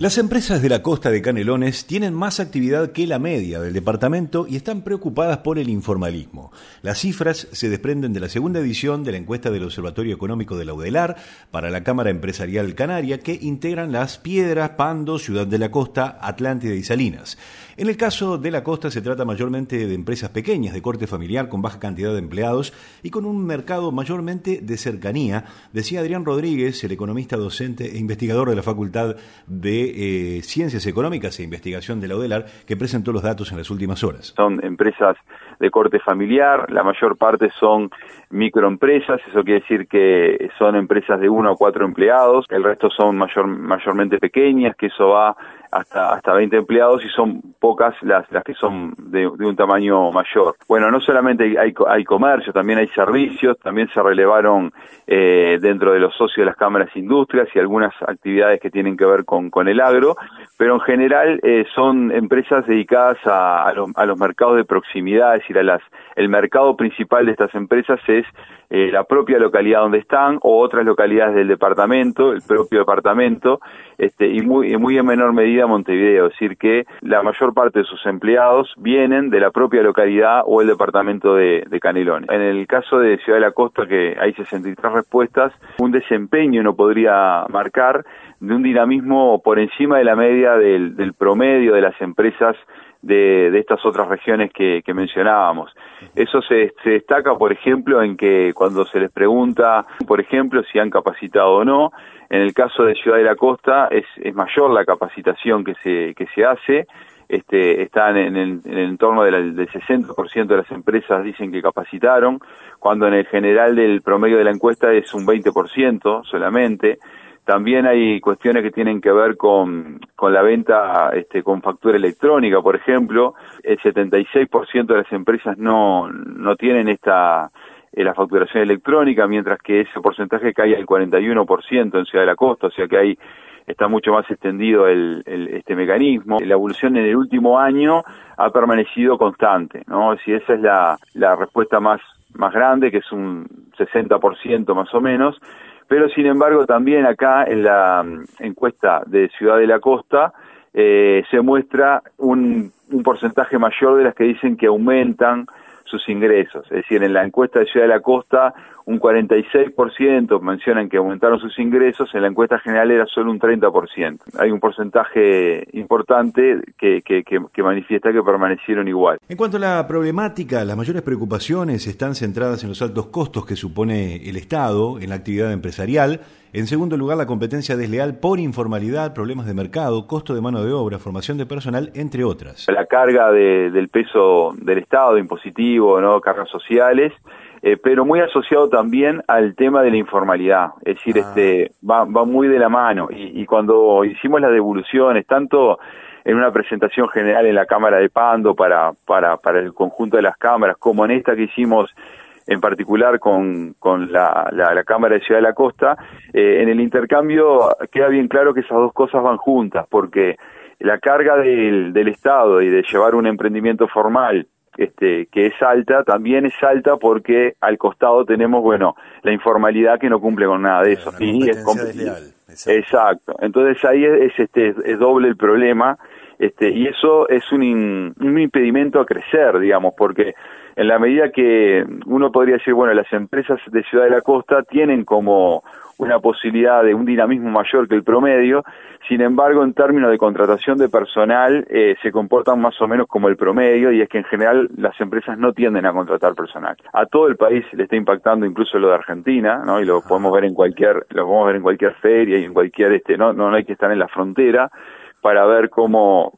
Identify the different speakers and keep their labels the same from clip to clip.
Speaker 1: Las empresas de la costa de Canelones tienen más actividad que la media del departamento y están preocupadas por el informalismo. Las cifras se desprenden de la segunda edición de la encuesta del Observatorio Económico de la UDELAR para la Cámara Empresarial Canaria, que integran Las Piedras, Pando, Ciudad de la Costa, Atlántida y Salinas. En el caso de la costa se trata mayormente de empresas pequeñas de corte familiar con baja cantidad de empleados y con un mercado mayormente de cercanía, decía Adrián Rodríguez, el economista docente e investigador de la Facultad de Ciencias Económicas e Investigación de la UDELAR, que presentó los datos en las últimas horas.
Speaker 2: Son empresas de corte familiar, la mayor parte son microempresas, eso quiere decir que son empresas de 1 a 4 empleados, el resto son mayormente pequeñas, que eso va hasta 20 empleados y son pocas las que son de un tamaño mayor. Bueno, no solamente hay comercio, también hay servicios, también se relevaron dentro de los socios de las cámaras industrias y algunas actividades que tienen que ver con el agro, pero en general son empresas dedicadas a los mercados de proximidad, es decir, el mercado principal de estas empresas es la propia localidad donde están o otras localidades del departamento, el propio departamento, y muy en menor medida Montevideo, es decir que la mayor parte de sus empleados vienen de la propia localidad o el departamento de Canelones. En el caso de Ciudad de la Costa, que hay 63 respuestas, un desempeño uno podría marcar de un dinamismo por encima de la media del promedio de las empresas de estas otras regiones que mencionábamos. Eso se destaca, por ejemplo, en que cuando se les pregunta, por ejemplo, si han capacitado o no, en el caso de Ciudad de la Costa es mayor la capacitación que se hace, están en el entorno del 60% de las empresas dicen que capacitaron, cuando en el general del promedio de la encuesta es un 20% solamente. También hay cuestiones que tienen que ver con la venta con factura electrónica, por ejemplo. El 76% de las empresas no tienen la facturación electrónica, mientras que ese porcentaje cae al 41% en Ciudad de la Costa, o sea que está mucho más extendido este mecanismo. La evolución en el último año ha permanecido constante, ¿no? Si esa es la respuesta más grande, que es un 60% más o menos. Pero sin embargo también acá en la encuesta de Ciudad de la Costa se muestra un porcentaje mayor de las que dicen que aumentan sus ingresos. Es decir, en la encuesta de Ciudad de la Costa un 46% mencionan que aumentaron sus ingresos, en la encuesta general era solo un 30%. Hay un porcentaje importante que manifiesta que permanecieron igual.
Speaker 1: En cuanto a la problemática, las mayores preocupaciones están centradas en los altos costos que supone el Estado en la actividad empresarial. En segundo lugar, la competencia desleal por informalidad, problemas de mercado, costo de mano de obra, formación de personal, entre otras.
Speaker 2: La carga del peso del Estado, impositivo, ¿no? Cargas sociales, pero muy asociado también al tema de la informalidad, es decir, va muy de la mano, y cuando hicimos las devoluciones, tanto en una presentación general en la Cámara de Pando para el conjunto de las cámaras, como en esta que hicimos en particular con la Cámara de Ciudad de la Costa, en el intercambio queda bien claro que esas dos cosas van juntas, porque la carga del Estado y de llevar un emprendimiento formal que es alta, también es alta porque al costado tenemos, la informalidad que no cumple con nada de eso.
Speaker 1: Y es desleal.
Speaker 2: Exacto. Entonces ahí es doble el problema, y eso es un impedimento a crecer, digamos, porque en la medida que uno podría decir, las empresas de Ciudad de la Costa tienen como una posibilidad de un dinamismo mayor que el promedio, sin embargo, en términos de contratación de personal, se comportan más o menos como el promedio, y es que en general las empresas no tienden a contratar personal. A todo el país le está impactando incluso lo de Argentina, ¿no? Y lo podemos ver en cualquier feria y en cualquier, no hay que estar en la frontera para ver cómo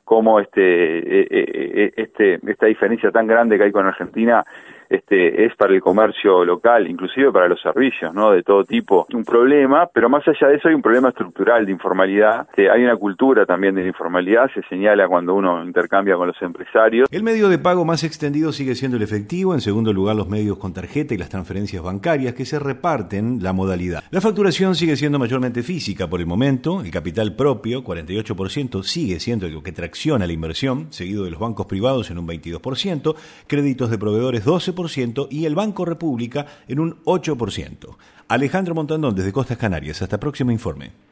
Speaker 2: esta diferencia tan grande que hay con Argentina es para el comercio local, inclusive para los servicios, ¿no? De todo tipo, un problema, pero más allá de eso hay un problema estructural de informalidad. Hay una cultura también de la informalidad, se señala cuando uno intercambia con los empresarios.
Speaker 1: El medio de pago más extendido sigue siendo el efectivo, en segundo lugar los medios con tarjeta y las transferencias bancarias que se reparten la modalidad. La facturación sigue siendo mayormente física por el momento, el capital propio, 48%, sigue siendo el que tracciona la inversión, seguido de los bancos privados en un 22%, créditos de proveedores 12%, y el Banco República en un 8%. Alejandro Montandón desde Costas Canarias. Hasta próximo informe.